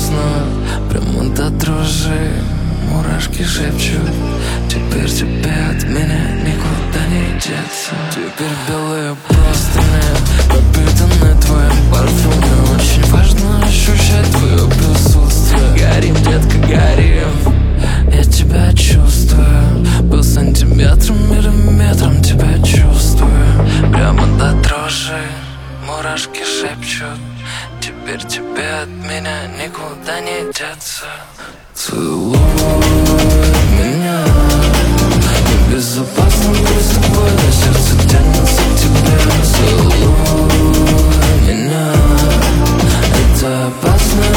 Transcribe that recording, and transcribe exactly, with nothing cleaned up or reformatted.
поздно, прямо до дрожи. Мурашки шепчут, теперь тебе от меня никуда не деться. Теперь белые простыни пропитаны твоим парфюмом. Очень важно ощущать твое присутствие. Горим, детка, горим, я тебя чувствую. Был сантиметром, миллиметром тебя чувствую. Прямо до дрожи, мурашки шепчут, теперь тебе от меня никуда не деться. Целуй меня, небезопасно быть с тобой, но сердце тянется к тебе. Целуй меня, это опасно.